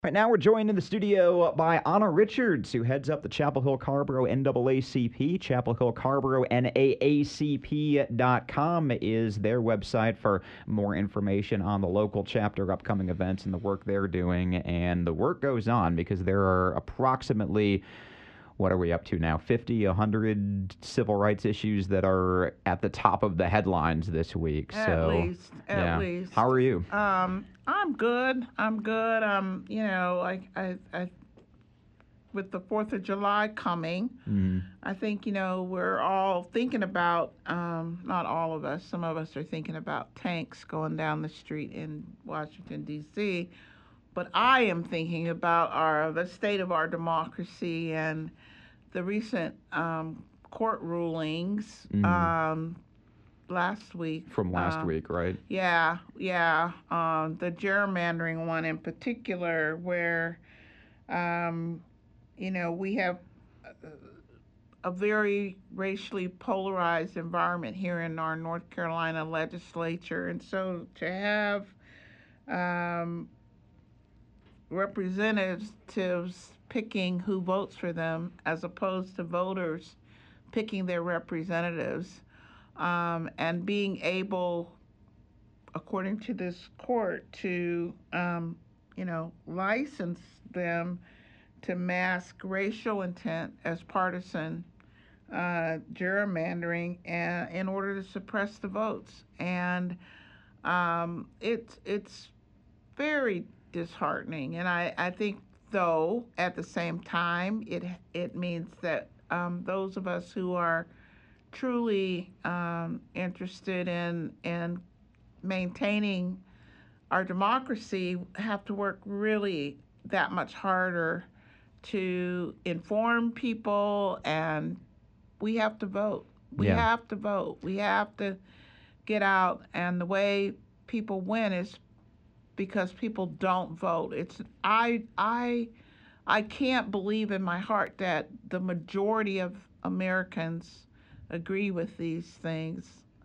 Right now, we're joined in the studio by Anna Richards, who heads up the Chapel Hill Carrboro NAACP. Chapel Hill Carrboro NAACP.com is their website for more information on the local chapter, upcoming events, and the work they're doing. And the work goes on because there are approximately, what are we up to now? 50, 100 civil rights issues that are at the top of the headlines this week. At least, at yeah. least. How are you? I'm good. I'm good. With the 4th of July coming, I think, we're all thinking about, not all of us, some of us are thinking about tanks going down the street in Washington, D.C., but I am thinking about the state of our democracy and the recent court rulings last week. From last week, right? Yeah. The gerrymandering one in particular, where, we have a very racially polarized environment here in our North Carolina legislature. And so to have representatives picking who votes for them as opposed to voters picking their representatives, and being able, according to this court, to license them to mask racial intent as partisan gerrymandering in order to suppress the votes. And it's very disheartening. And I think, though, at the same time, it means that those of us who are truly interested in maintaining our democracy have to work really that much harder to inform people, and we have to vote. We have to vote. We have to get out, and the way people win is because people don't vote. I can't believe in my heart that the majority of Americans agree with these things.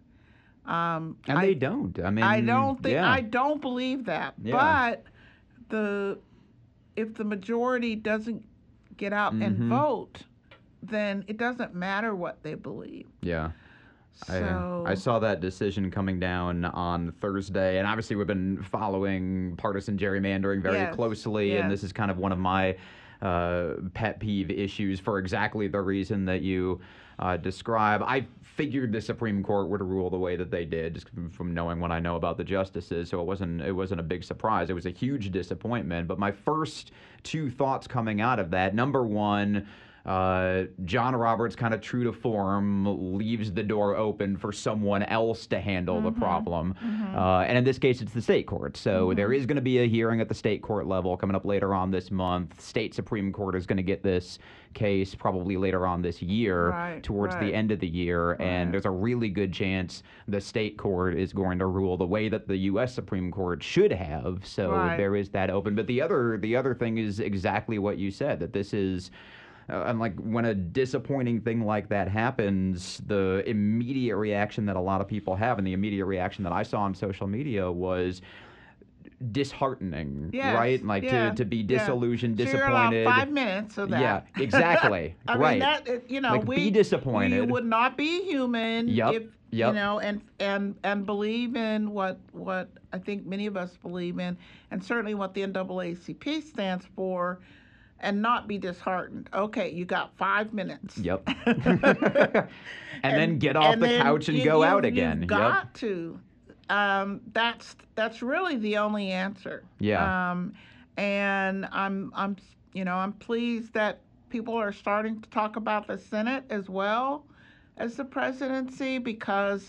And they don't. I mean, I don't believe that. Yeah. But if the majority doesn't get out and vote, then it doesn't matter what they believe. Yeah. So I saw that decision coming down on Thursday, and obviously we've been following partisan gerrymandering very closely, and this is kind of one of my pet peeve issues for exactly the reason that you describe. I figured the Supreme Court would rule the way that they did, just from knowing what I know about the justices, so it wasn't a big surprise. It was a huge disappointment, but my first two thoughts coming out of that, number one, John Roberts, kind of true to form, leaves the door open for someone else to handle the problem. And in this case, it's the state court. So there is going to be a hearing at the state court level coming up later on this month. State Supreme Court is going to get this case probably later on this year, towards the end of the year. And there's a really good chance the state court is going to rule the way that the U.S. Supreme Court should have. So there is that open. But the other thing is exactly what you said, that this is... and like when a disappointing thing like that happens, the immediate reaction that a lot of people have, and the immediate reaction that I saw on social media, was disheartening, right? Like to be disillusioned, disappointed. So you're allowed 5 minutes of that. Yeah, exactly. I right. mean, that, like be disappointed. We would not be human if Yep. and believe in what I think many of us believe in, and certainly what the NAACP stands for, and not be disheartened. Okay, you got 5 minutes. Yep. and then get off the couch and go out again. You've got to. That's really the only answer. Yeah. And I'm pleased that people are starting to talk about the Senate as well as the presidency, because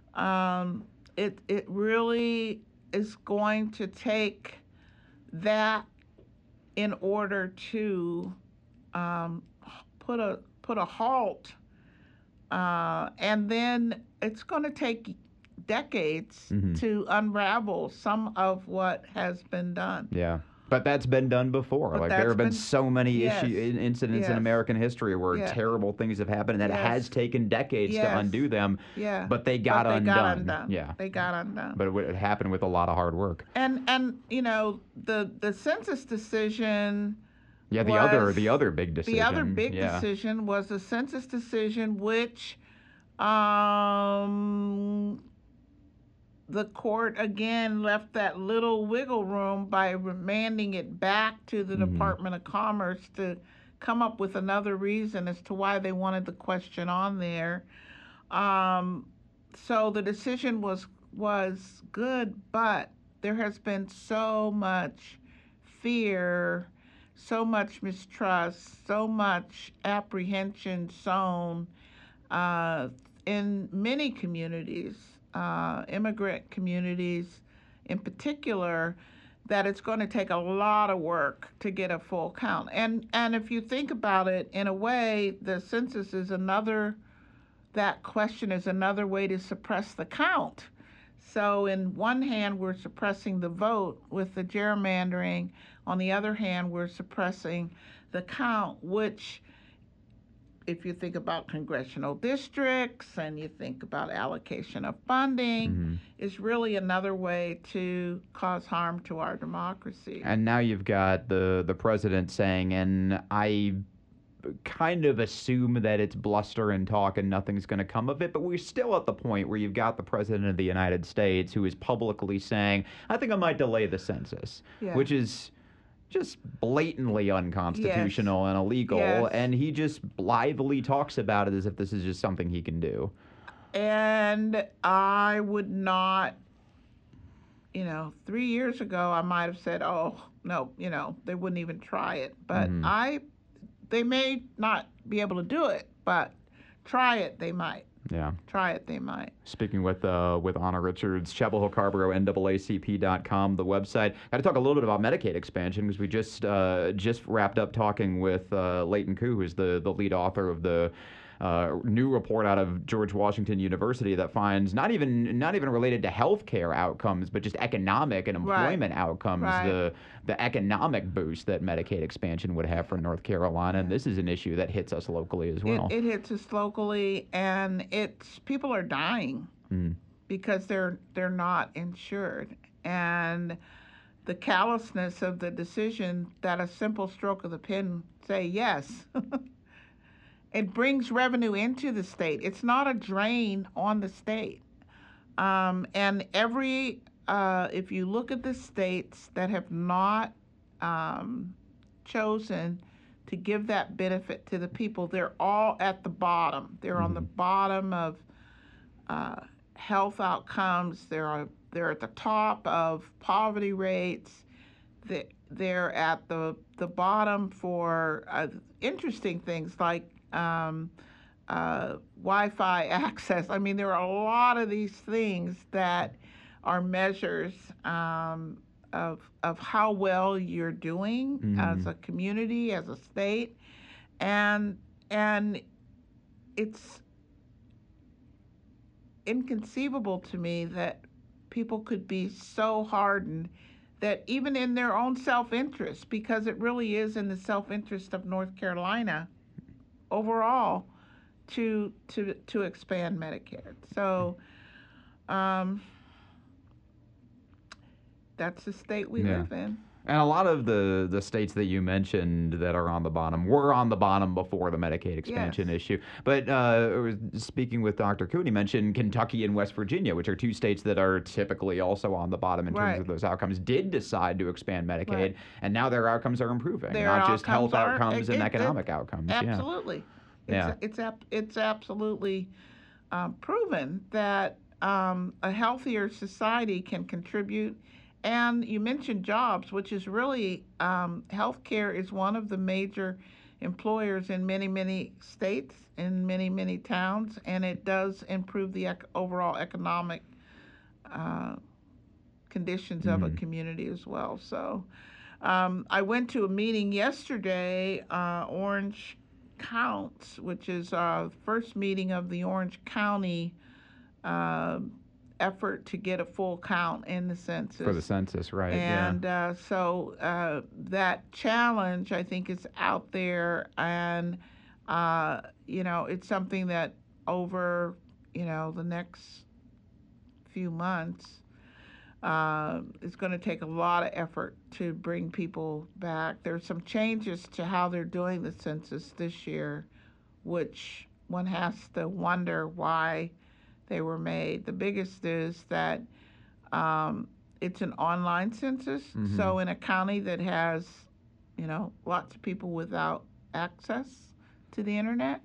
it really is going to take that in order to put a halt, and then it's going to take decades to unravel some of what has been done. Yeah. But that's been done before. But like there have been so many incidents in yes, American history where yes, terrible things have happened, and it has taken decades to yes, undo them. yeah. But they got undone. Yeah. They got undone. But it happened with a lot of hard work. And you know, the census decision. Yeah, the other big decision. The other big decision was the census decision, which the court again left that little wiggle room by remanding it back to the Department of Commerce to come up with another reason as to why they wanted the question on there. So the decision was good, but there has been so much fear, so much mistrust, so much apprehension sown in many communities, immigrant communities in particular, that it's going to take a lot of work to get a full count. And if you think about it, in a way, the census is that question is another way to suppress the count. So in one hand, we're suppressing the vote with the gerrymandering. On the other hand, we're suppressing the count, which, if you think about congressional districts and you think about allocation of funding, is really another way to cause harm to our democracy. And now you've got the president saying, and I kind of assume that it's bluster and talk and nothing's going to come of it, but we're still at the point where you've got the president of the United States who is publicly saying, I think I might delay the census, which is just blatantly unconstitutional and illegal, and he just blithely talks about it as if this is just something he can do. And I would not, 3 years ago, I might have said, oh, no, they wouldn't even try it. But they may not be able to do it, but try it, they might. Yeah. Try it, they might. Speaking with Anna Richards, Chapel Hill Carrboro, NAACP.com, the website. Got to talk a little bit about Medicaid expansion because we just wrapped up talking with Leighton Koo, who's the lead author of the new report out of George Washington University that finds not even related to healthcare outcomes, but just economic and employment outcomes. The economic boost that Medicaid expansion would have for North Carolina, and this is an issue that hits us locally as well. It hits us locally, and people are dying because they're not insured, and the callousness of the decision that a simple stroke of the pen say yes. It brings revenue into the state. It's not a drain on the state. And if you look at the states that have not chosen to give that benefit to the people, they're all at the bottom. They're on the bottom of health outcomes. They're at the top of poverty rates. They're at the bottom for interesting things like Wi-Fi access. I mean, there are a lot of these things that are measures of how well you're doing as a community, as a state, and it's inconceivable to me that people could be so hardened that even in their own self-interest, because it really is in the self-interest of North Carolina overall, to expand Medicare. So that's the state we live in. And a lot of the states that you mentioned that are on the bottom were on the bottom before the Medicaid expansion issue. But speaking with Dr. Koo, he mentioned Kentucky and West Virginia, which are two states that are typically also on the bottom in terms of those outcomes, did decide to expand Medicaid, and now their outcomes are improving, not just health outcomes and economic outcomes. Absolutely. It's absolutely proven that a healthier society can contribute. And you mentioned jobs, which is really, healthcare is one of the major employers in many, many states, in many, many towns, and it does improve the overall economic conditions of a community as well. So I went to a meeting yesterday, Orange Counts, which is the first meeting of the Orange County effort to get a full count in the census. For the census, right? And so that challenge, I think, is out there, and it's something that over the next few months it's going to take a lot of effort to bring people back. There's some changes to how they're doing the census this year, which one has to wonder why they were made. The biggest is that it's an online census. Mm-hmm. So in a county that has, lots of people without access to the internet,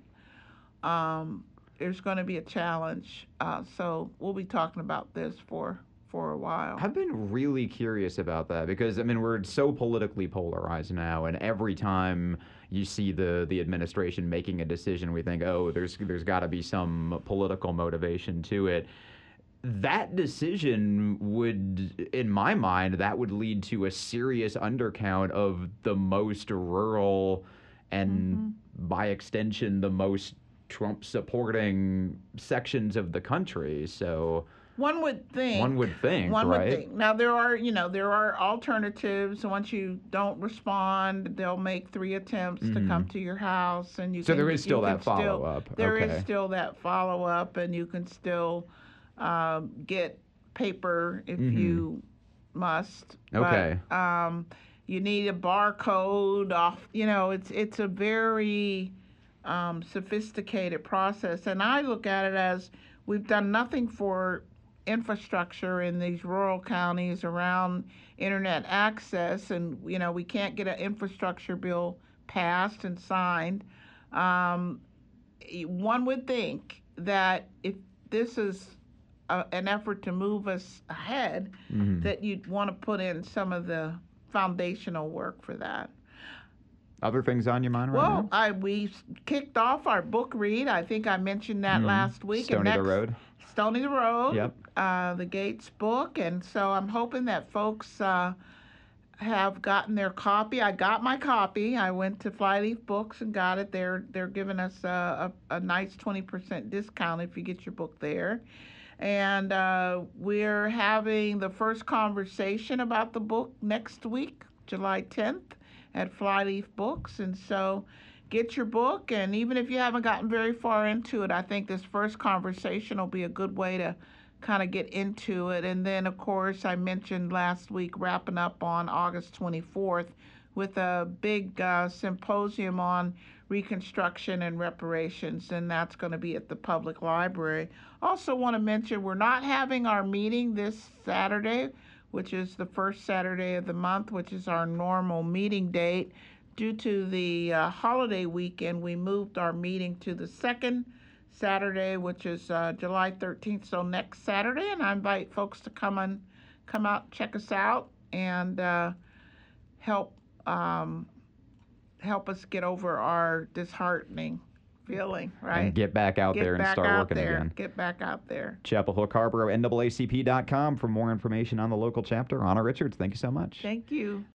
there's going to be a challenge. So we'll be talking about this for a while. I've been really curious about that because, we're so politically polarized now, and every time you see the administration making a decision, we think, oh, there's got to be some political motivation to it. That decision would, in my mind, that would lead to a serious undercount of the most rural and, by extension, the most Trump-supporting sections of the country. So one would think, right? Now there are alternatives. Once you don't respond, they'll make 3 attempts to come to your house, and there is still that follow-up. There is still that follow-up, and you can still get paper if you must. Okay. But, you need a barcode off. It's a very sophisticated process, and I look at it as we've done nothing for infrastructure in these rural counties around internet access, and we can't get an infrastructure bill passed and signed. One would think that if this is an effort to move us ahead, that you'd want to put in some of the foundational work for that. Other things on your mind right now? We kicked off our book read. I think I mentioned that last week. Stony the Road. Stony the Road. Yep. The Gates book. And so I'm hoping that folks have gotten their copy. I got my copy. I went to Flyleaf Books and got it. They're giving us a nice 20% discount if you get your book there. And we're having the first conversation about the book next week, July 10th. At Flyleaf Books, and so get your book, and even if you haven't gotten very far into it, I think this first conversation will be a good way to kind of get into it. And then, of course, I mentioned last week wrapping up on August 24th with a big symposium on Reconstruction and reparations, and that's going to be at the public library. Also want to mention we're not having our meeting this Saturday, which is the first Saturday of the month, which is our normal meeting date. Due to the holiday weekend, we moved our meeting to the second Saturday, which is July 13th, so next Saturday. And I invite folks to come out, check us out, and help us get over our disheartening feeling, right? And get back out there and start working again. Get back out there. Chapel Hill Carrboro, NAACP.com for more information on the local chapter. Anna Richards, thank you so much. Thank you.